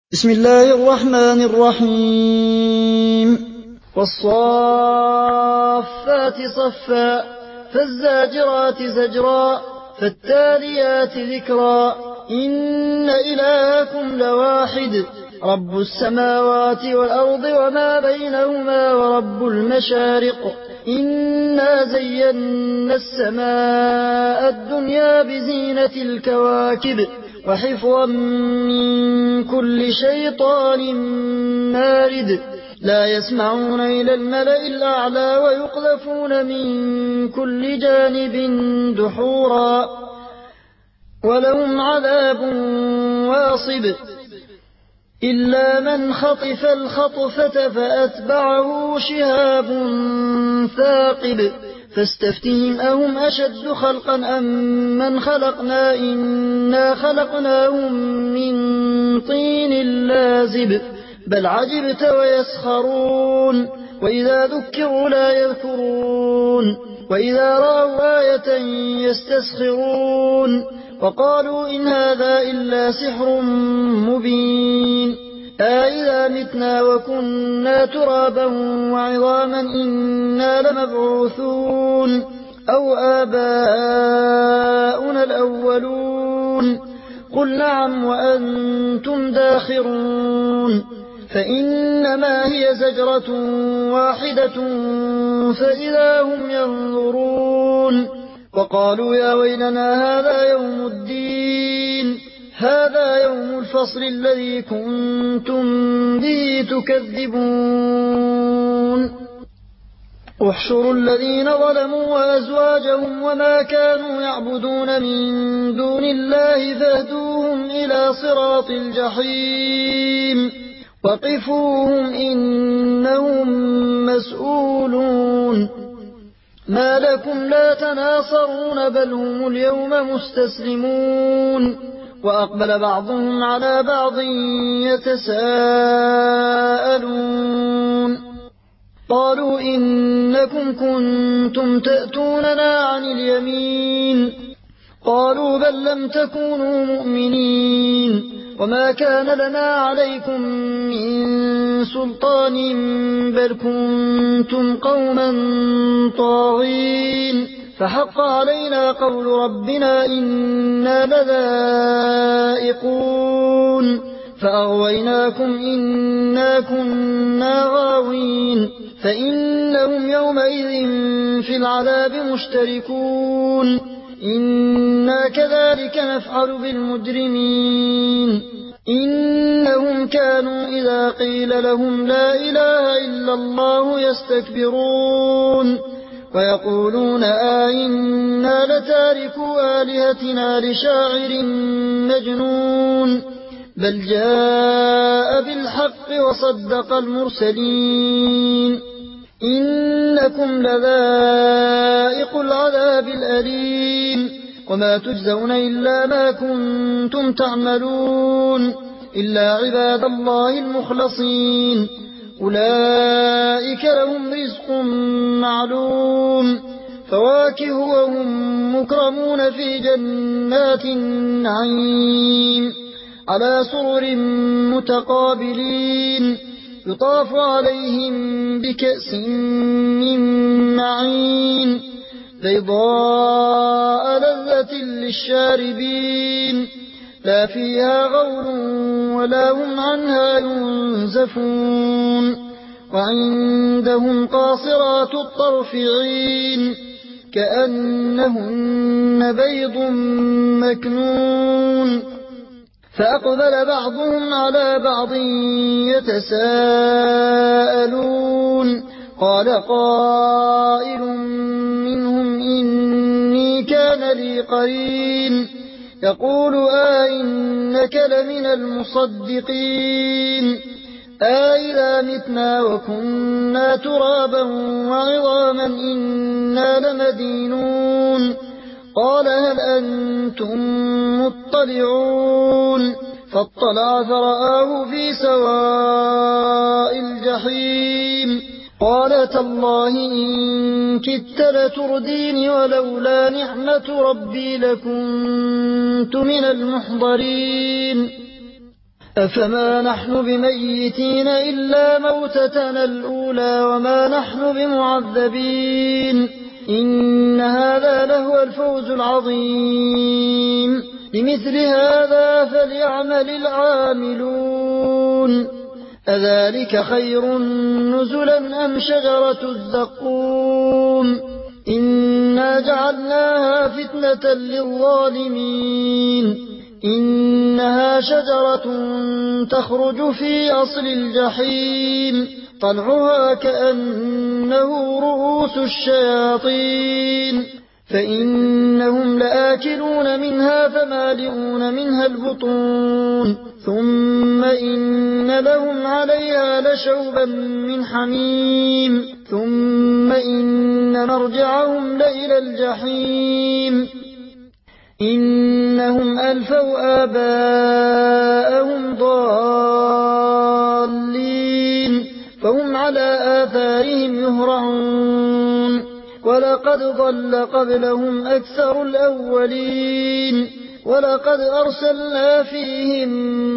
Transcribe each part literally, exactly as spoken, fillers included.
بسم الله الرحمن الرحيم والصافات صفا فالزاجرات زجرا فالتاليات ذكرا إن إلهكم لواحد رب السماوات والأرض وما بينهما ورب المشارق إنا زينا السماء الدنيا بزينة الكواكب وحفظا من كل شيطان مارد لا يسمعون إلى الملأ الأعلى ويقذفون من كل جانب دحورا ولهم عذاب واصب إلا من خطف الخطفة فأتبعه شهاب ثاقب فاستفتهم أهم أشد خلقا أم من خلقنا إنا خلقناهم من طين لازب بل عجبت ويسخرون وإذا ذكروا لا يذكرون وإذا رأوا آية يستسخرون وقالوا إن هذا إلا سحر مبين أإذا متنا وكنا ترابا وعظاما إنا لمبعوثون أو آباؤنا الأولون قل نعم وأنتم داخرون فإنما هي زجرة واحدة فإذا هم ينظرون وقالوا يا ويلنا هذا يوم الدين هذا يوم الفصل الذي كنتم به تكذبون احشروا الذين ظلموا وأزواجهم وما كانوا يعبدون من دون الله فاهدوهم إلى صراط الجحيم وقفوهم إنهم مسؤولون ما لكم لا تناصرون بل هم اليوم مستسلمون وأقبل بعضهم على بعض يتساءلون قالوا إنكم كنتم تأتوننا عن اليمين قالوا بل لم تكونوا مؤمنين وما كان لنا عليكم من سلطان بل كنتم قوما طاغين فحق علينا قول ربنا إنا لذائقون فأغويناكم إنا كنا غاوين فإنهم يومئذ في العذاب مشتركون إنا كذلك نفعل بالمجرمين إنهم كانوا إذا قيل لهم لا إله إلا الله يستكبرون ويقولون آئنا لتاركوا آلهتنا لشاعر مجنون بل جاء بالحق وصدق المرسلين إنكم لذائق العذاب الأليم وما تجزون إلا ما كنتم تعملون إلا عباد الله المخلصين أولئك لهم رزق معلوم فواكه وهم مكرمون في جنات النعيم على سرر متقابلين يطاف عليهم بكأس من معين بيضاء لذة للشاربين لا فيها غول ولا هم عنها ينزفون وعندهم قاصرات الطرف عين كأنهن بيض مكنون فأقبل بعضهم على بعض يتساءلون قال قائل منهم إني كان لي قرين يقول آئنك لمن المصدقين آئذا متنا وكنا ترابا وعظاما إنا لمدينون قال هل أنتم مطلعون فاطلع فرآه في سواء الجحيم قال تالله إن كدت لتردين ولولا نعمة ربي لكنت من المحضرين أفما نحن بميتين إلا موتتنا الأولى وما نحن بمعذبين إن هذا لهو الفوز العظيم لمثل هذا فليعمل العاملون أذلك خير نزلا أم شجرة الزقوم إنا جعلناها فتنة للظالمين إنها شجرة تخرج في أصل الجحيم طلعها كأنه رؤوس الشياطين فإنهم لآكلون منها فمالئون منها البطون ثم إن لهم عليها لشوبا من حميم ثم إن مرجعهم لإلى الجحيم إنهم ألفوا آباءهم ضالين فهم على آثارهم يهرعون ولقد ضل قبلهم أكثر الأولين ولقد أرسلنا فيهم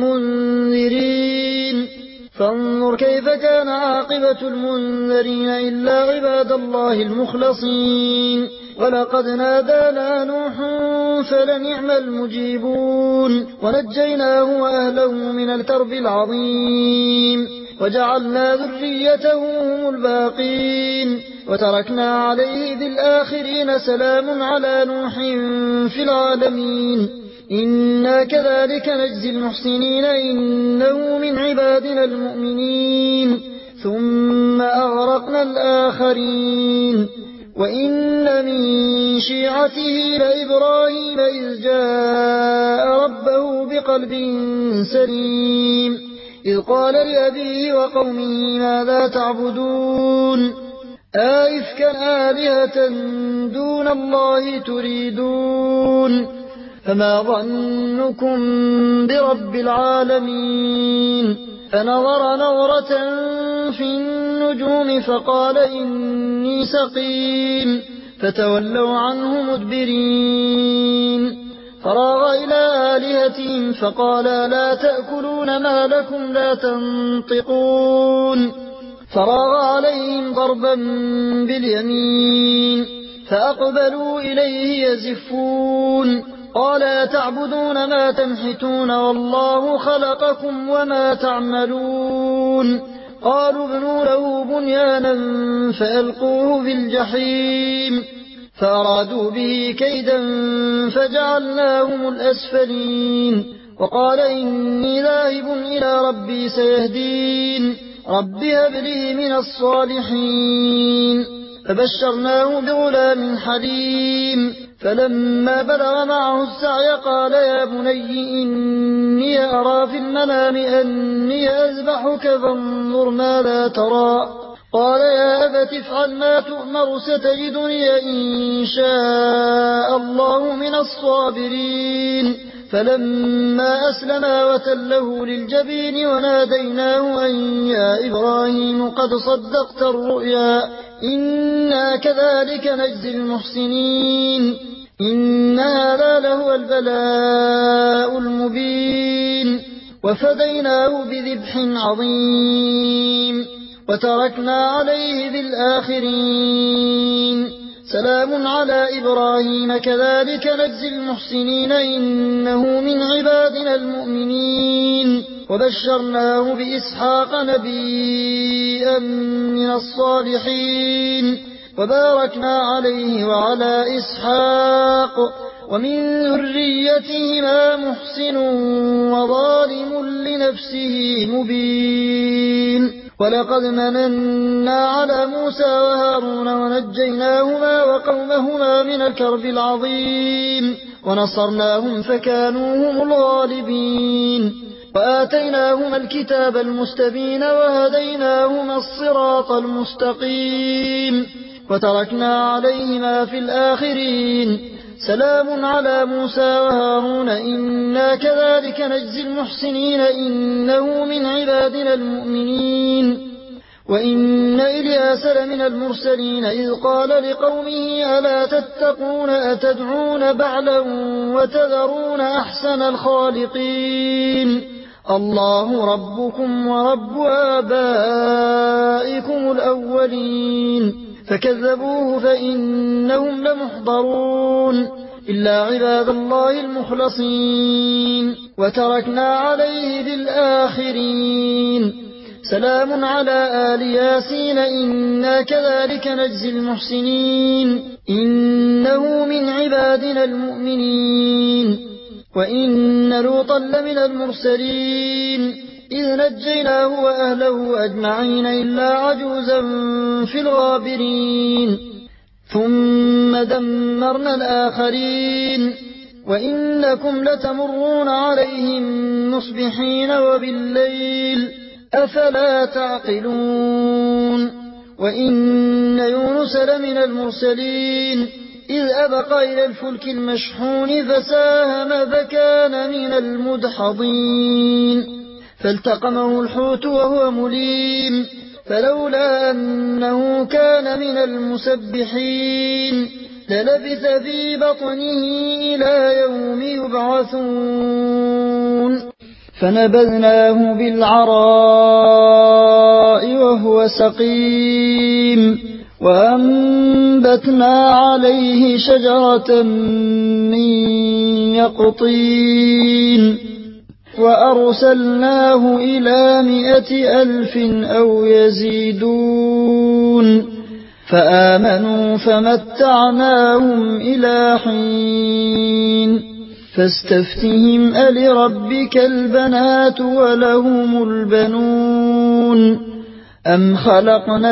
منذرين فانظر كيف كان عاقبة المنذرين إلا عباد الله المخلصين ولقد نادانا نوح فلنعم المجيبون ونجيناه وأهله من الكرب العظيم وجعلنا ذريته هم الباقين وتركنا عليه بالآخرين سلام على نوح في العالمين إنا كذلك نجزي المحسنين إنه من عبادنا المؤمنين ثم أغرقنا الآخرين وإن من شيعته لإبراهيم إذ جاء ربه بقلب سليم إذ قال لأبيه وقومه ماذا تعبدون آئفكا آلهة دون الله تريدون فما ظنكم برب العالمين فنظر نظرة في النجوم فقال إني سقيم فتولوا عنه مدبرين فراغ إلى آلهتهم فقال لا تأكلون ما لكم لا تنطقون فراغ عليهم ضربا باليمين فأقبلوا إليه يزفون قال تعبدون ما تنحتون والله خلقكم وما تعملون قالوا ابنوا له بنيانا فألقوه في الجحيم فأرادوا به كيدا فجعلناهم الأسفلين وقال إني ذاهب إلى ربي سيهدين رب هب لي من الصالحين فبشرناه بغلام حليم فلما بلغ معه السعي قال يا بني إني أرى في المنام أني أذبحك فانظر ماذا ترى قال يا أبت افعل ما تؤمر ستجدني إن شاء الله من الصابرين فلما أسلما وتله للجبين وناديناه أن يا إبراهيم قد صدقت الرؤيا إنا كذلك نجزي المحسنين إن هذا لهو البلاء المبين وفديناه بذبح عظيم وتركنا عليه بالآخرين سلام على إبراهيم كذلك نجزي المحسنين إنه من عبادنا المؤمنين وبشرناه بإسحاق نبيا من الصالحين وباركنا عليه وعلى إسحاق ومن ذريتهما محسن وظالم لنفسه مبين ولقد مننا على موسى وهارون ونجيناهما وقومهما من الكرب العظيم ونصرناهم فكانوا هم الغالبين وآتيناهما الكتاب المستبين وهديناهما الصراط المستقيم وتركنا عليهما في الآخرين سلام على موسى وهارون إنا كذلك نجزي المحسنين إنه من عبادنا المؤمنين وإن إلياس لمن المرسلين إذ قال لقومه ألا تتقون أتدعون بعلا وتذرون أحسن الخالقين الله ربكم ورب آبائكم الأولين فكذبوه فإنهم لمحضرون إلا عباد الله المخلصين وتركنا عليه في الآخرين سلام على آل ياسين إنا كذلك نجزي المحسنين إنه من عبادنا المؤمنين وإن لوطا لمن المرسلين إذ نجيناه وأهله أجمعين إلا عجوزا في الغابرين ثم دمرنا الآخرين وإنكم لتمرون عليهم مصبحين وبالليل أفلا تعقلون وإن يونس لمن المرسلين إذ أبق إلى الفلك المشحون فساهم فكان من المدحضين فالتقمه الحوت وهو مليم فلولا أنه كان من المسبحين للبث في بطنه إلى يوم يبعثون فنبذناه بالعراء وهو سقيم وأنبتنا عليه شجرة من يقطين وأرسلناه إلى مائة ألف أو يزيدون فآمنوا فمتعناهم إلى حين فاستفتهم ألربك البنات ولهم البنون أم خلقنا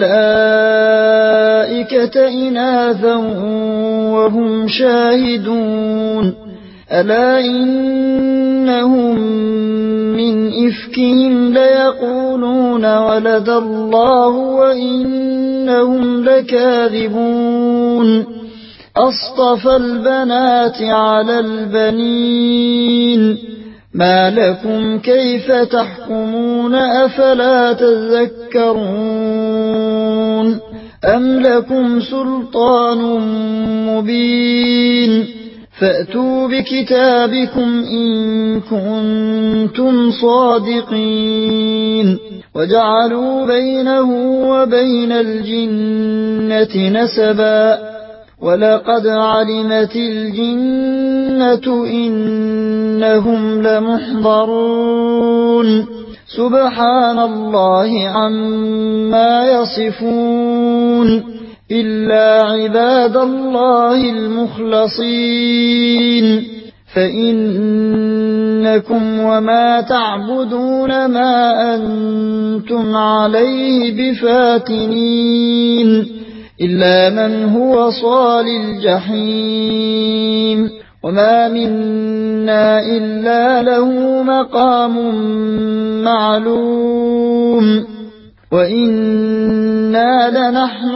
الملائكة إناثا وهم شاهدون ألا إنهم من إفكهم ليقولون ولد الله وإنهم لكاذبون أصطفى البنات على البنين ما لكم كيف تحكمون أفلا تذكرون أم لكم سلطان مبين فأتوا بكتابكم إن كنتم صادقين وجعلوا بينه وبين الجنة نسبا ولقد علمت الجنة إنهم لمحضرون سبحان الله عما يصفون إلا عباد الله المخلصين فإنكم وما تعبدون ما أنتم عليه بفاتنين إلا من هو صال الجحيم وما منا إلا له مقام معلوم وإنا لنحن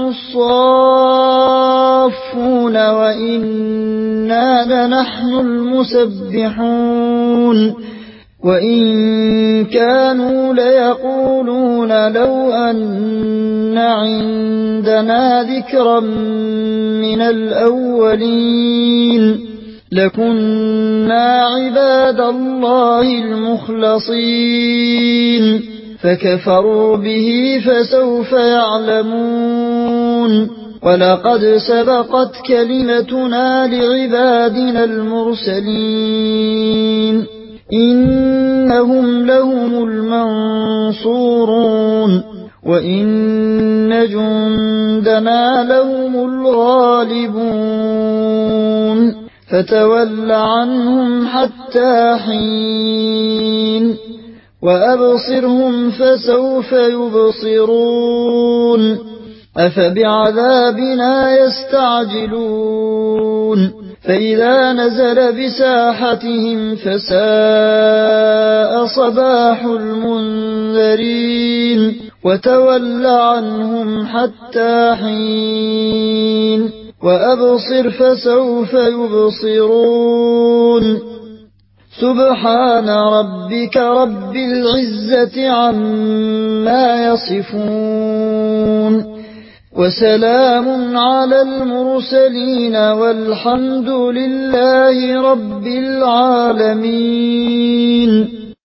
الصافون وإنا لنحن المسبحون وإن كانوا ليقولون لو أن عندنا ذكرا من الأولين لكنا عباد الله المخلصين فكفروا به فسوف يعلمون ولقد سبقت كلمتنا لعبادنا المرسلين إنهم لهم المنصورون وإن جندنا لهم الغالبون فتول عنهم حتى حين وأبصرهم فسوف يبصرون أفبعذابنا يستعجلون فإذا نزل بساحتهم فساء صباح المنذرين وتول عنهم حتى حين وأبصر فسوف يبصرون سبحان ربك رب العزة عما يصفون وسلام على المرسلين والحمد لله رب العالمين.